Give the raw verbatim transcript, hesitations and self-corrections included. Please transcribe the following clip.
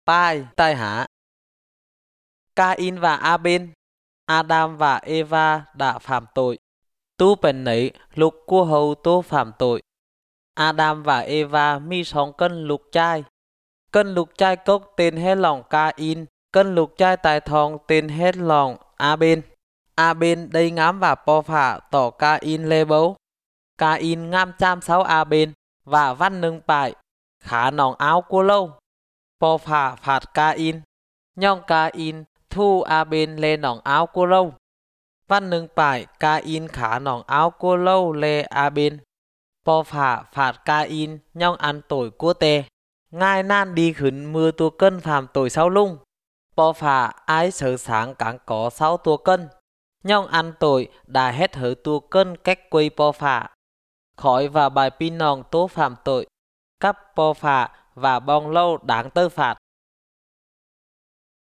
Pai, tai hả. Cain và Abel, Adam và Eva đã phạm tội. Tu bền nấy lục của hầu tu phạm tội. Adam và Eva mi sống cân lục trai. Cân lục trai cốc tên hết lòng Cain, cân lục trai tài thong tên hết lòng Abel. Abel đầy ngám và po phả tỏ Cain lê bấu. Cain ngam cham sáu Abel và văn nâng bại, khá nòng áo của lâu. Po phả phạt Cain, nhong Cain thu Abel lê nòng áo của lâu. Văn nâng bại Cain khá nòng áo của lâu lê Abel. Po phả phạt Cain nhong ăn tội của tê. Ngài nan đi khẩn mưa tua cân phạm tội sau lung. Po phả ai sở sáng cảng có sáu tua cân. Nhong ăn tội đã hết hở tua cân cách quay po phả. Khỏi và bài pin nòng tố phạm tội. Cắp po phả và bong lâu đáng tơ phạt.